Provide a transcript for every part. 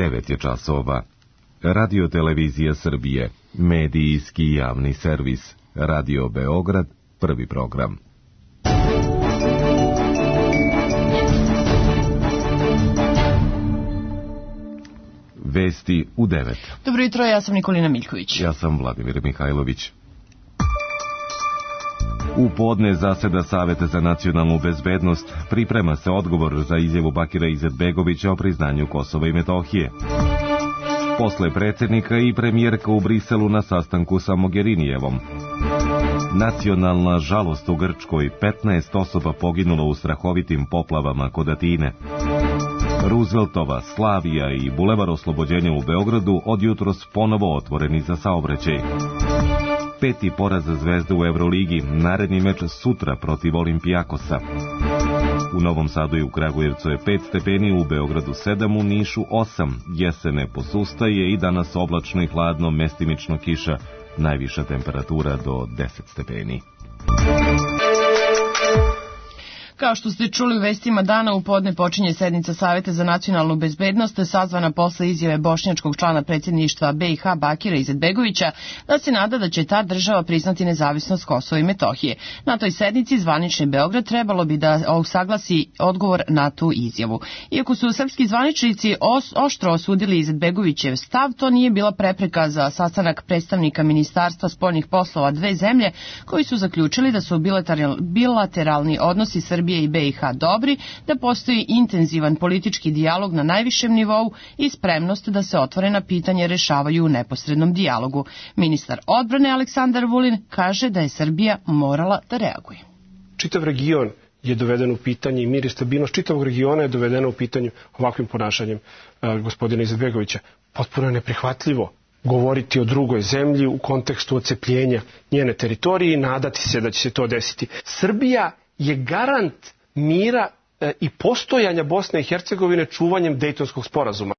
9 je časova. Radio Televizija Srbije, medijski javni servis, Radio Beograd, prvi program. Vesti u 9. Dobro jutro, ja sam Nikolina Miljković. Ja sam Vladimir Mihajlović. U podne zaseda Savet za nacionalnu bezbednost, priprema se odgovor za izjavu Bakira Izetbegovića o priznanju Kosova i Metohije. Posle predsjednika i premijerka u Briselu na sastanku sa Mogherinijevom. Nacionalna žalost u Grčkoj, 15 osoba poginulo u strahovitim poplavama kod Atine. Rooseveltova, Slavija i Bulevar Oslobođenja u Beogradu od jutros ponovo otvoreni za saobraćaj. 5. poraz Zvezde u Evroligi, naredni meč sutra protiv Olimpijakosa. U Novom Sadu i u Kragujevcu je 5 stepeni, u Beogradu 7, u Nišu 8. Jesene posustaje i danas oblačno i hladno, mestimično kiša, najviša temperatura do 10 stepeni. Kao što ste čuli u vestima dana, u podne počinje sednica Saveta za nacionalnu bezbednost, sazvana posle izjave bošnjačkog člana predsjedništva BiH Bakira Izetbegovića da se nada da će ta država priznati nezavisnost Kosova i Metohije. Na toj sednici zvanični Beograd trebalo bi da usaglasi odgovor na tu izjavu. Iako su srpski zvaničnici oštro osudili Izetbegovićev stav, to nije bila prepreka za sastanak predstavnika Ministarstva spoljnih poslova dve zemlje koji su zaključili da su bilateralni odnosi Srbije i BiH dobri, da postoji intenzivan politički dijalog na najvišem nivou i spremnost da se otvorena pitanja rešavaju u neposrednom dijalogu. Ministar odbrane Aleksandar Vulin kaže da je Srbija morala da reaguje. Čitav region je doveden u pitanje i mir i stabilnost čitavog regiona je dovedeno u pitanju ovakvim ponašanjem gospodina Izetbegovića. Potpuno je neprihvatljivo govoriti o drugoj zemlji u kontekstu ocepljenja njene teritorije i nadati se da će se to desiti. Srbija je garant mira i postojanja Bosne i Hercegovine čuvanjem Dejtonskog sporazuma.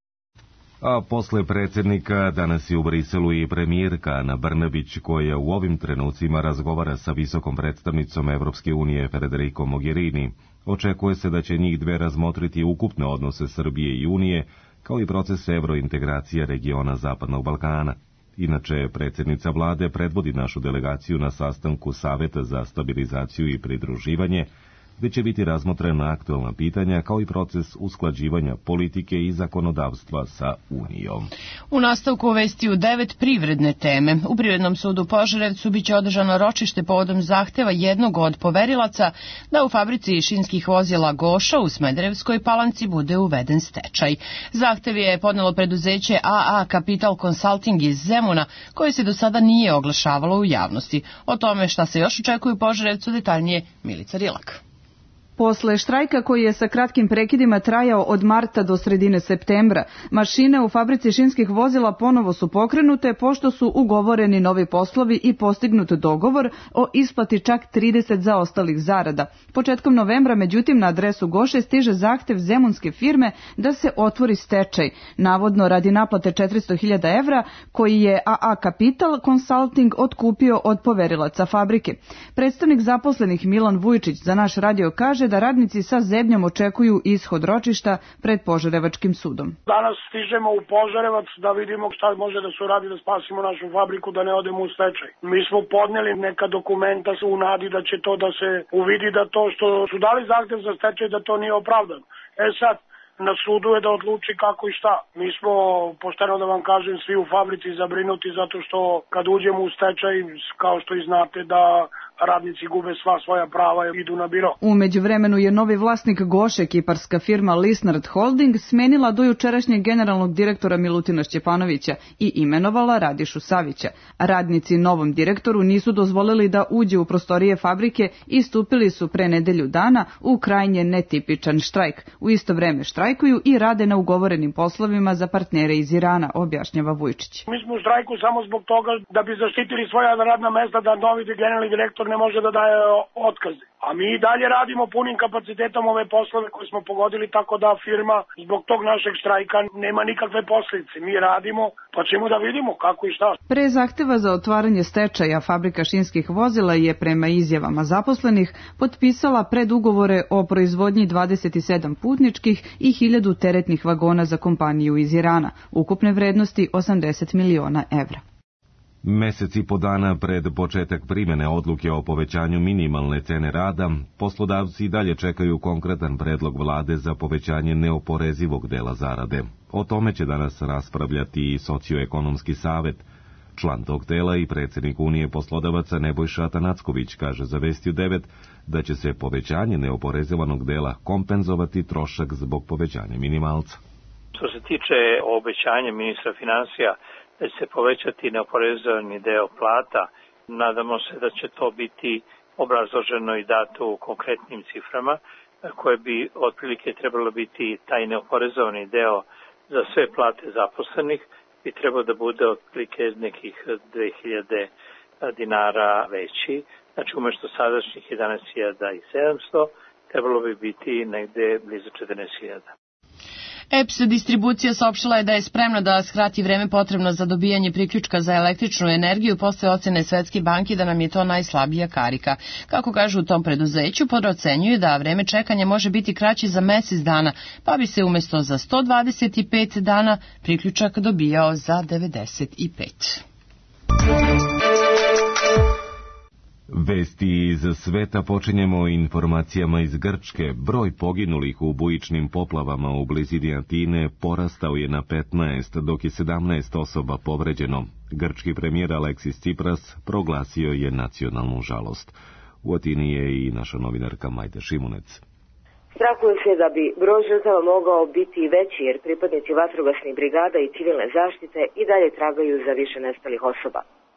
A posle predsjednika danas je u Briselu i premijerka Ana Brnabić, koja u ovim trenucima razgovara sa visokom predstavnicom Evropske unije Federico Mogherini. Očekuje se da će njih dve razmotriti ukupne odnose Srbije i Unije, kao i proces evrointegracije regiona Zapadnog Balkana. Inače, predsjednica vlade predvodi našu delegaciju na sastanku Saveta za stabilizaciju i pridruživanje, gde će biti razmotrena aktualna pitanja kao i proces usklađivanja politike i zakonodavstva sa Unijom. U nastavku vesti u 9 privredne teme. U Privrednom sudu u Požarevcu biće održano ročište povodom zahteva jednog od poverilaca da u fabrici šinskih vozila Goša u Smederevskoj Palanci bude uveden stečaj. Zahtev je podnelo preduzeće AA Capital Consulting iz Zemuna, koje se do sada nije oglašavalo u javnosti. O tome šta se još očekuje u Požarevcu detaljnije Milica Rilak. Posle štrajka koji je sa kratkim prekidima trajao od marta do sredine septembra, mašine u fabrici šinskih vozila ponovo su pokrenute pošto su ugovoreni novi poslovi i postignut dogovor o isplati čak 30 zaostalih zarada. Početkom novembra, međutim, na adresu Goše stiže zahtev zemunske firme da se otvori stečaj, navodno radi naplate 400.000 evra koji je AA Capital Consulting otkupio od poverilaca fabrike. Predstavnik zaposlenih Milan Vujčić za naš radio kaže da radnici sa zebnjom očekuju ishod ročišta pred Požarevačkim sudom. Danas stižemo u Požarevac da vidimo šta može da se uradi da spasimo našu fabriku, da ne odemo u stečaj. Mi smo podneli neka dokumenta u nadi da će to da se uvidi da to što su dali zahtev za stečaj da to nije opravdano. Sad, na sudu je da odluči kako i šta. Mi smo, pošteno da vam kažem, svi u fabrici zabrinuti zato što kad uđemo u stečaj, kao što i znate, da radnici gube sva svoja prava i idu na biro. U međuvremenu je novi vlasnik Goše, kiparska firma Lisnard Holding, smenila do jučerašnjeg generalnog direktora Milutina Šćepanovića i imenovala Radišu Savića. Radnici novom direktoru nisu dozvolili da uđe u prostorije fabrike i stupili su pre nedelju dana u krajnje netipičan štrajk. U isto vreme štrajkuju i rade na ugovorenim poslovima za partnere iz Irana, objašnjava Vujčić. Mi smo u štrajku samo zbog toga da bi zaštitili svoja radna mesta, da novi generalni direktor ne može da daje otkaze. A mi i dalje radimo punim kapacitetom ove poslove koje smo pogodili, tako da firma zbog tog našeg štrajka nema nikakve posljedice. Mi radimo, pa ćemo da vidimo kako i šta. Pre zahteva za otvaranje stečaja fabrika šinskih vozila je prema izjavama zaposlenih potpisala predugovore o proizvodnji 27 putničkih i 1000 teretnih vagona za kompaniju iz Irana, ukupne vrednosti 80 miliona evra. Mesec i po dana pred početak primjene odluke o povećanju minimalne cene rada, poslodavci i dalje čekaju konkretan predlog vlade za povećanje neoporezivog dela zarade. O tome će danas raspravljati i Socioekonomski savet. Član tog tela i predsjednik Unije poslodavaca Nebojša Atanacković kaže za Vesti u 9 da će se povećanje neoporezivanog dela kompenzovati trošak zbog povećanja minimalca. Što se tiče obećanja ministra finansija da će se povećati neoporezovani deo plata, nadamo se da će to biti obrazloženo i dato u konkretnim ciframa, koje bi otprilike trebalo biti taj neoporezovani deo za sve plate zaposlenih, bi trebalo da bude otprilike nekih 2000 dinara veći. Znači umjesto sadašnjih 11.700 trebalo bi biti negde blizu 14.000. EPS distribucija saopštila je da je spremna da skrati vreme potrebno za dobijanje priključka za električnu energiju posle ocene Svetske banke da nam je to najslabija karika. Kako kažu u tom preduzeću, procenjuju da vreme čekanja može biti kraći za mesec dana, pa bi se umjesto za 125 dana priključak dobijao za 95. Vesti iz sveta počinjemo informacijama iz Grčke. Broj poginulih u bujičnim poplavama u blizini Atine porastao je na 15, dok je 17 osoba povređeno. Grčki premijer Aleksis Tsipras proglasio je nacionalnu žalost. U Atini je i naša novinarka Majda Šimunec. Strahuje se da bi broj žrtava mogao biti veći jer pripadnici vatrogasnih brigada i civilne zaštite i dalje tragaju za više nestalih osoba.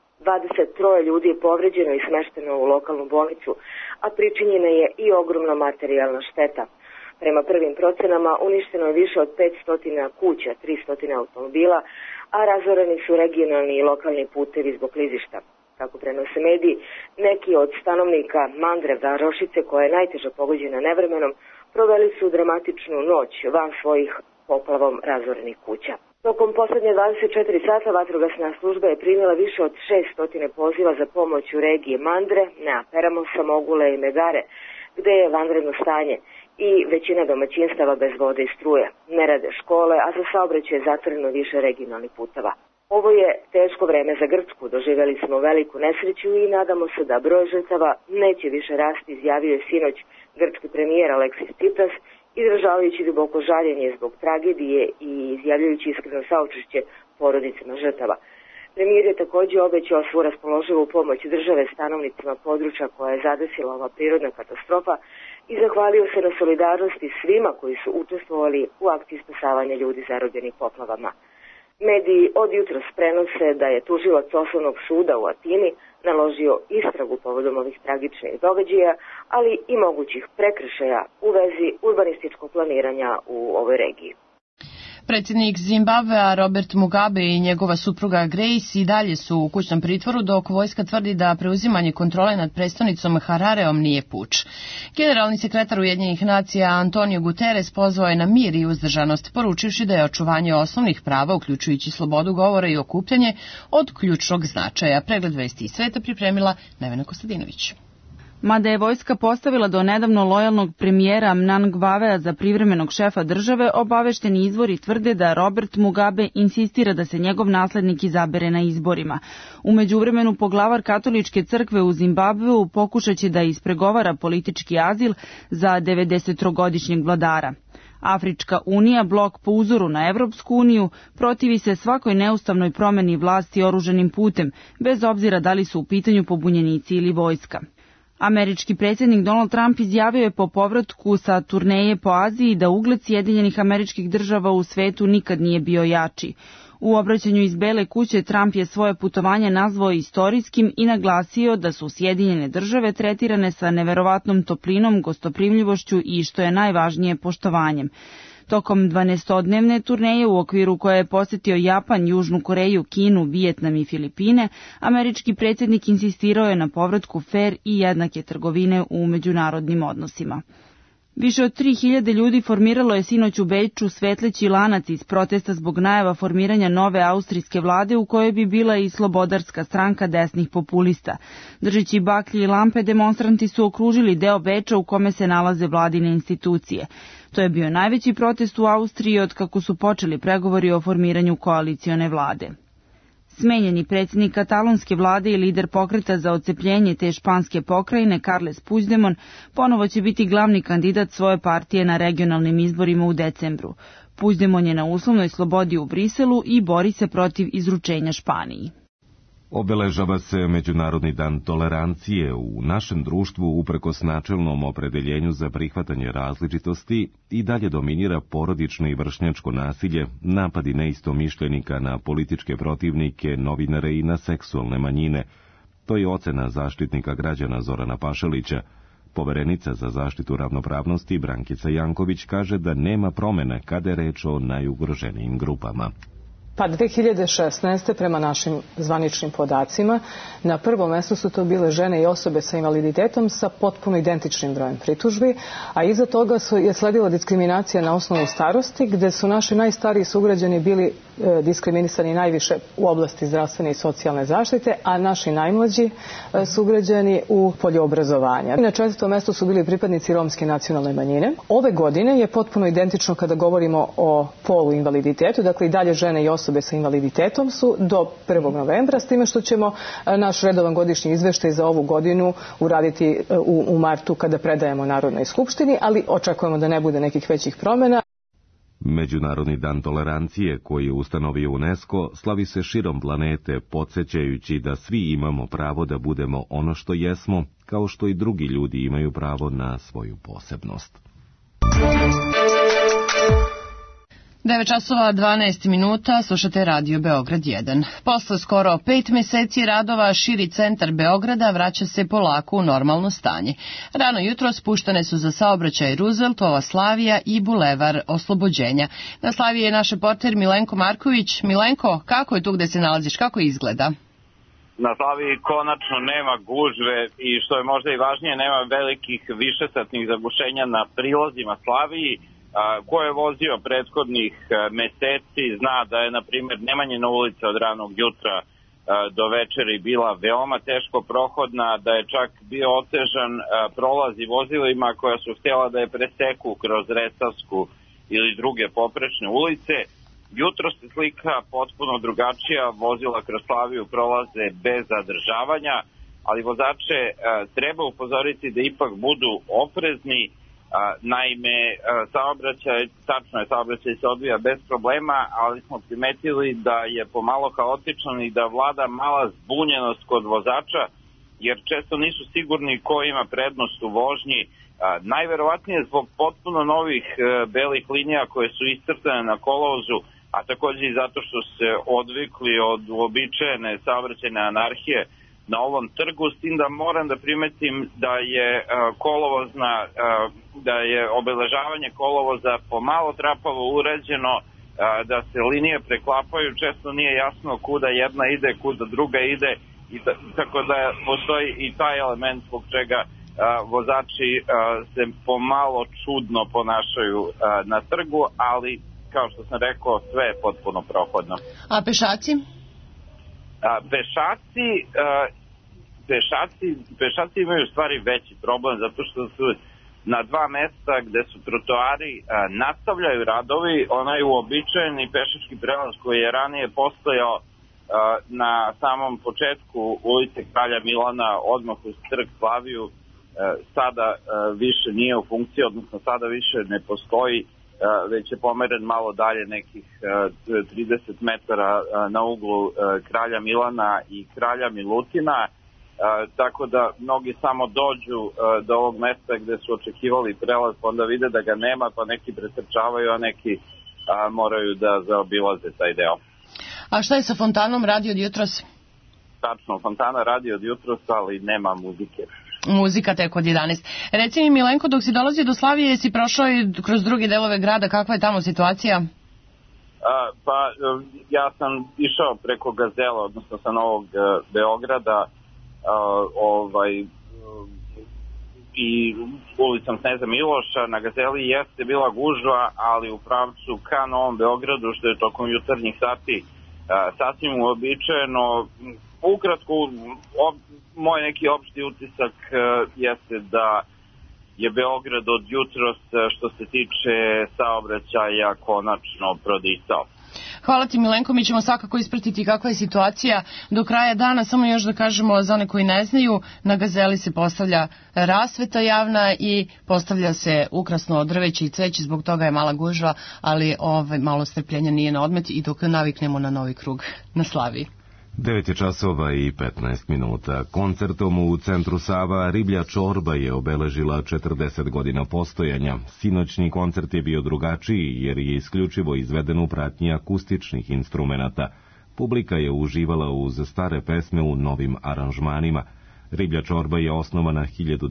23 ljudi je povređeno i smešteno u lokalnu bolnicu, a pričinjena je i ogromna materijalna šteta. Prema prvim procenama uništeno je više od 500 kuća, 300 automobila, a razoreni su regionalni i lokalni putevi zbog klizišta. Kako prenose mediji, neki od stanovnika Mandre Varošice, koja je najteže pogođena nevremenom, proveli su dramatičnu noć van svojih poplavom razorenih kuća. Tokom posljednje 24 sata vatrogasna služba je primila više od 600 poziva za pomoć u regiji Mandre, Neaperamosa, Mogule i Megare, gde je vanredno stanje i većina domaćinstava bez vode i struje. Ne rade škole, a za saobraćaj je zatvoreno više regionalnih puteva. Ovo je teško vreme za Grčku, doživjeli smo veliku nesreću i nadamo se da broj žrtava neće više rasti, izjavio je sinoć grčki premijer Aleksis Tsipras, izražavajući duboko žaljenje zbog tragedije i izjavljujući iskreno saučešće porodicama žrtava. Premijer je također obećao svu raspoloživu pomoć države stanovnicima područja koja je zadesila ova prirodna katastrofa i zahvalio se na solidarnosti svima koji su učestvovali u akciji spasavanja ljudi zarobljenih poplavama. Mediji od jutros prenose da je tužilac Osnovnog suda u Atini naložio istragu povodom ovih tragičnih događaja, ali i mogućih prekršaja u vezi urbanističkog planiranja u ovoj regiji. Predsjednik Zimbabvea Robert Mugabe i njegova supruga Grace i dalje su u kućnom pritvoru, dok vojska tvrdi da preuzimanje kontrole nad prestonicom Harareom nije puč. Generalni sekretar Ujedinjenih nacija Antonio Guterres pozvao je na mir i uzdržanost, poručivši da je očuvanje osnovnih prava, uključujući slobodu govora i okupljanje, od ključnog značaja. Pregled vesti iz sveta pripremila Nevena Kostadinović. Mada je vojska postavila do nedavno lojalnog premijera Mnangagvea za privremenog šefa države, obavešteni izvori tvrde da Robert Mugabe insistira da se njegov naslednik izabere na izborima. U međuvremenu poglavar katoličke crkve u Zimbabveu pokušat će da ispregovara politički azil za 90-godišnjeg vladara. Afrička unija, blok po uzoru na Evropsku uniju, protivi se svakoj neustavnoj promjeni vlasti oružanim putem, bez obzira da li su u pitanju pobunjenici ili vojska. Američki predsjednik Donald Trump izjavio je po povratku sa turneje po Aziji da ugled Sjedinjenih Američkih Država u svetu nikad nije bio jači. U obraćanju iz Bele kuće Trump je svoje putovanje nazvao istorijskim i naglasio da su Sjedinjene Države tretirane sa neverovatnom toplinom, gostoprimljivošću i, što je najvažnije, poštovanjem. Tokom 12-dnevne turneje u okviru koje je posjetio Japan, Južnu Koreju, Kinu, Vijetnam i Filipine, američki predsjednik insistirao je na povratku fer i jednake trgovine u međunarodnim odnosima. Više od 3000 ljudi formiralo je sinoć u Beču svetleći lanac iz protesta zbog najava formiranja nove austrijske vlade u kojoj bi bila i slobodarska stranka desnih populista. Držeći baklje i lampe, demonstranti su okružili deo Beča u kome se nalaze vladine institucije. To je bio najveći protest u Austriji od kako su počeli pregovori o formiranju koalicione vlade. Smenjeni predsjednik katalonske vlade i lider pokreta za odcepljenje te španske pokrajine, Carles Puigdemont, ponovo će biti glavni kandidat svoje partije na regionalnim izborima u decembru. Puigdemont je na uslovnoj slobodi u Briselu i bori se protiv izručenja Španiji. Obeležava se Međunarodni dan tolerancije. U našem društvu, uprkos načelnom opredeljenju za prihvatanje različitosti, i dalje dominira porodično i vršnjačko nasilje, napadi neistomišljenika na političke protivnike, novinare i na seksualne manjine. To je ocena zaštitnika građana Zorana Pašalića. Poverenica za zaštitu ravnopravnosti Brankica Janković kaže da nema promene kada je reč o najugroženijim grupama. Pa 2016. prema našim zvaničnim podacima, na prvom mjestu su to bile žene i osobe sa invaliditetom sa potpuno identičnim brojem pritužbi, a iza toga je sledila diskriminacija na osnovu starosti, gde su naši najstariji sugrađani bili diskriminisani najviše u oblasti zdravstvene i socijalne zaštite, a naši najmlađi sugrađani u polju obrazovanja. Na 4. mjestu su bili pripadnici romske nacionalne manjine. Ove godine je potpuno identično kada govorimo o polu invaliditetu, dakle i dalje žene i osobe sa invaliditetom su do 1. novembra, s time što ćemo naš redovan godišnji izveštaj za ovu godinu uraditi u martu kada predajemo Narodnoj skupštini, ali očekujemo da ne bude nekih većih promjena. Međunarodni dan tolerancije, koji je ustanovio UNESCO, slavi se širom planete, podsjećajući da svi imamo pravo da budemo ono što jesmo, kao što i drugi ljudi imaju pravo na svoju posebnost. 9:12, slušate Radio Beograd 1. Posle skoro 5 meseci radova, širi centar Beograda vraća se polako u normalno stanje. Rano jutro spuštane su za saobraćaj Rooseveltova, Slavija i Bulevar Oslobođenja. Na Slaviji je naš reporter Milenko Marković. Milenko, kako je tu gde se nalaziš, kako izgleda? Na Slaviji konačno nema gužve i što je možda i važnije, nema velikih višesatnih zagušenja na prilazima Slaviji. Ko je vozio prethodnih meseci zna da je, na primjer, Nemanjina ulica od ranog jutra do večeri bila veoma teško prohodna, da je čak bio otežan prolaz i vozilima koja su htjela da je preseku kroz Resavsku ili druge poprečne ulice. Jutro se slika potpuno drugačija, vozila kroz Slaviju prolaze bez zadržavanja, ali vozače treba upozoriti da ipak budu oprezni. Naime, saobraćaj se odvija bez problema, ali smo primetili da je pomalo haotičan i da vlada mala zbunjenost kod vozača, jer često nisu sigurni ko ima prednost u vožnji. Najverovatnije zbog potpuno novih belih linija koje su iscrtane na kolovozu, a također i zato što se odvikli od uobičajene saobraćajne anarhije na ovom trgu, s tim da moram da primetim da je da je obeležavanje kolovoza pomalo trapavo urađeno, da se linije preklapaju, često nije jasno kuda jedna ide, kuda druga ide, i tako da postoji i taj element zbog čega vozači se pomalo čudno ponašaju na trgu, ali kao što sam rekao, sve je potpuno prohodno. A pešaci? Pešaci imaju u stvari veći problem, zato što su na 2 mesta gde su trotoari nastavljaju radovi, onaj uobičajeni pešački prelaz koji je ranije postojao na samom početku ulice Kralja Milana, odmah uz trg Slaviju, sada više nije u funkciji, odnosno sada više ne postoji, već je pomeren malo dalje, nekih 30 metara na uglu Kralja Milana i Kralja Milutina, tako da mnogi samo dođu do ovog mesta gde su očekivali prelaz, pa onda vide da ga nema, pa neki pretrčavaju, a neki moraju da zaobilaze taj deo. A šta je sa fontanom, radi od jutros? Tačno, fontana radi od jutros, ali nema muzike. muzika tek od 11. Reci mi, Milenko, dok si dolazio do Slavije, jesi prošao i kroz druge delove grada, kakva je tamo situacija? Pa ja sam išao preko Gazela, odnosno sa Novog Beograda, i ulicom Kneza Miloša. Na Gazeli jeste bila gužva, ali u pravcu ka Novom Beogradu, što je tokom jutarnjih sati sasvim uobičajeno. Ukratko, moj neki opšti utisak jeste da je Beograd od jutros, što se tiče saobraćaja, konačno prodisao. Hvala ti, Milenko, mi ćemo svakako ispratiti kakva je situacija do kraja dana. Samo još da kažemo za one koji ne znaju, na Gazeli se postavlja rasveta javna i postavlja se ukrasno drveće i cveće, zbog toga je mala gužva, ali malo strpljenja nije na odmet i dok naviknemo na novi krug na Slaviji. 9 je časova i 15 minuta. Koncertom u centru Sava Riblja čorba je obeležila 40 godina postojanja. Sinoćni koncert je bio drugačiji jer je isključivo izveden u pratnji akustičnih instrumenata. Publika je uživala uz stare pesme u novim aranžmanima. Riblja čorba je osnovana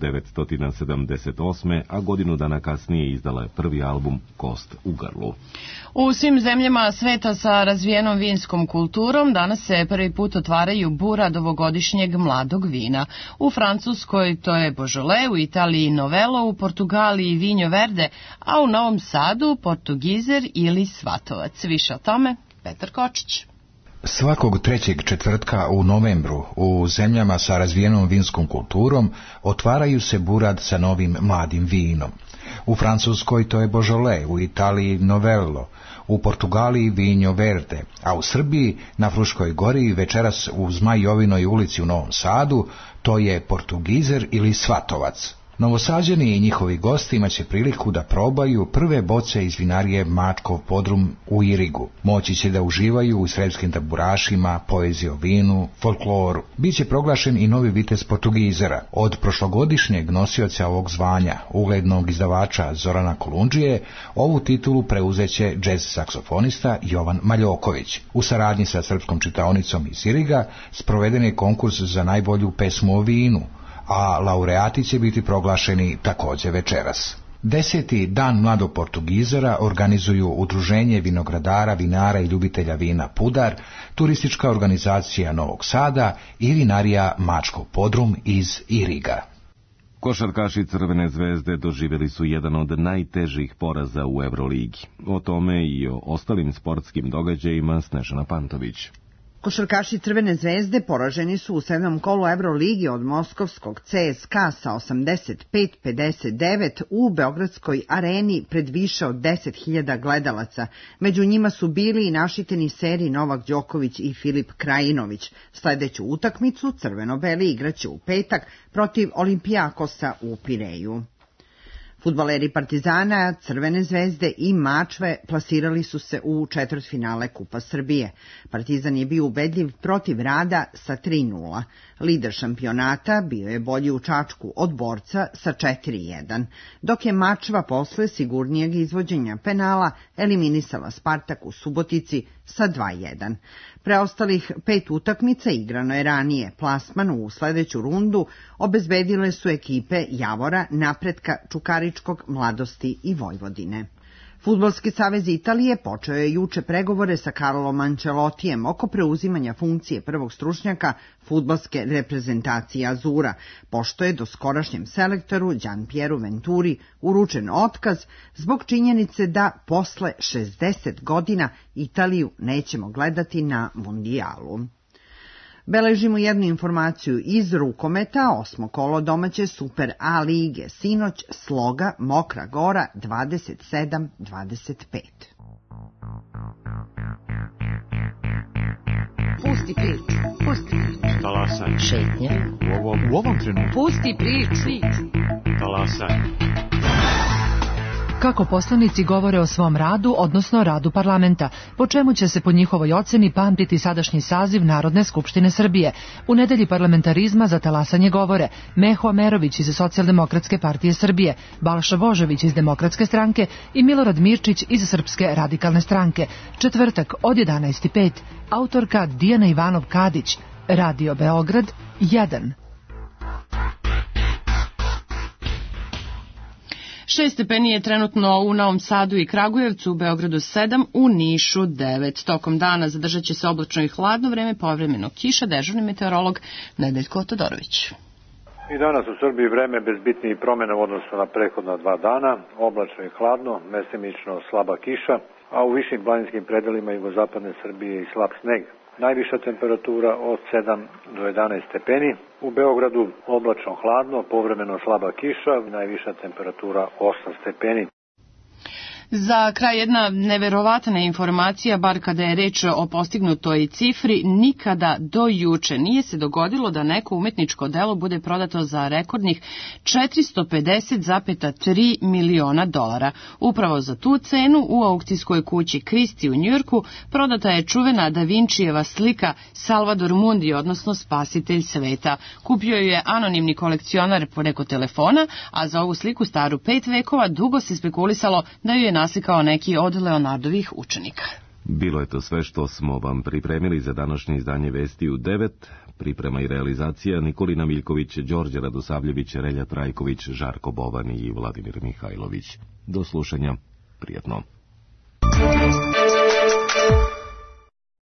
1978. a godinu dana kasnije izdala je prvi album Kost u grlu. U svim zemljama sveta sa razvijenom vinskom kulturom danas se prvi put otvaraju burad ovogodišnjeg mladog vina. U Francuskoj to je Beaujolais, u Italiji Novello, u Portugaliji Vinho Verde, a u Novom Sadu Portugizer ili Svatovac. Više o tome Petar Kočić. Svakog trećeg četvrtka u novembru u zemljama sa razvijenom vinskom kulturom otvaraju se burad sa novim mladim vinom. U Francuskoj to je Beaujolais, u Italiji Novello, u Portugaliji Vinho Verde, a u Srbiji na Fruškoj gori večeras u Zmajovinoj ulici u Novom Sadu to je Portugizer ili Svatovac. Novosađani i njihovi gosti imaće priliku da probaju prve boce iz vinarije Mačkov podrum u Irigu. Moći će da uživaju u srpskim tamburašima, poeziji o vinu, folkloru. Biće proglašen i novi vitez Portugizera. Od prošlogodišnjeg nosioca ovog zvanja, uglednog izdavača Zorana Kolundžije, ovu titulu preuzeće džez saksofonista Jovan Maljoković. U saradnji sa srpskom čitaonicom iz Iriga sproveden je konkurs za najbolju pesmu o vinu, a laureati će biti proglašeni također večeras. 10. dan mladog Portugizera organizuju Udruženje vinogradara, vinara i ljubitelja vina Pudar, turistička organizacija Novog Sada i vinarija Mačkov podrum iz Iriga. Košarkaši Crvene zvezde doživjeli su jedan od najtežih poraza u Euroligi. O tome i o ostalim sportskim događajima Snežana Pantović. Košarkaši Crvene zvezde poraženi su u 7. kolu Euroligi od moskovskog CSKA sa 85-59 u Beogradskoj areni pred više od 10.000 gledalaca. Među njima su bili i naši teniseri Novak Đoković i Filip Krajinović. Sledeću utakmicu crveno-beli igraće u petak protiv Olimpijakosa u Pireju. Fudbaleri Partizana, Crvene zvezde i Mačve plasirali su se u četvrtfinale Kupa Srbije. Partizan je bio ubedljiv protiv Rada sa 3:0. Lider šampionata bio je bolji u Čačku od Borca sa 4:1, dok je Mačva posle sigurnijeg izvođenja penala eliminisala Spartak u Subotici sa 2:1. Preostalih 5 utakmica igrano je ranije. Plasman u sledeću rundu obezbedile su ekipe Javora, Napretka, Čukaričkog, Mladosti i Vojvodine. Fudbalski savez Italije počeo je juče pregovore sa Carlom Ancelottijem oko preuzimanja funkcije prvog stručnjaka fudbalske reprezentacije Azura, pošto je doskorašnjem selektoru Gianpieru Venturi uručen otkaz zbog činjenice da posle 60 godina Italiju nećemo gledati na mundijalu. Beležimo jednu informaciju iz rukometa, 8. kolo domaće Super A lige, sinoć Sloga, Mokra Gora 27-25. Pusti priču, pusti priču. Talasaj. Šetnje. U ovom trenutku. Pusti priču. Talasaj. Kako poslanici govore o svom radu, odnosno radu parlamenta, po čemu će se po njihovoj oceni pamtiti sadašnji saziv Narodne skupštine Srbije. U nedelji parlamentarizma za talasanje govore Meho Amerović iz Socijaldemokratske partije Srbije, Balša Božović iz Demokratske stranke i Milorad Mirčić iz Srpske radikalne stranke. Četvrtak od 11:05. Autorka Dijana Ivanov Kadić. Radio Beograd 1. 6 stepeni je trenutno u Novom Sadu i Kragujevcu, u Beogradu 7, u Nišu 9. Tokom dana zadržat će se oblačno i hladno vreme, povremeno kiša, dežurni meteorolog Nedeljko Todorović. I danas u Srbiji vreme bez bitnijih promjena u odnosu na prethodna 2 dana, oblačno i hladno, mestimično slaba kiša, a u višim planinskim predelima jugozapadne Srbije i slab sneg. Najviša temperatura od 7 do 11 stepeni, u Beogradu oblačno hladno, povremeno slaba kiša, najviša temperatura 8 stepeni. Za kraj jedna neverovatna informacija, bar kada je reč o postignutoj cifri, nikada do juče nije se dogodilo da neko umetničko delo bude prodato za rekordnih 450,3 miliona dolara. Upravo za tu cenu u aukcijskoj kući Christie u Njujorku prodata je čuvena Da Vinčijeva slika Salvador Mundi, odnosno Spasitelj sveta. Kupio ju je anonimni kolekcionar preko telefona, a za ovu sliku staru 5 vekova dugo se spekulisalo da ju je naslikao neki od Leonardovih učenika. Bilo je to sve što smo vam pripremili za današnje izdanje Vesti u 9. Priprema i realizacija Nikolina Miljković, Đorđe Radosavljević, Relja Trajković, Žarko Boban i Vladimir Mihajlović. Do slušanja. Prijatno.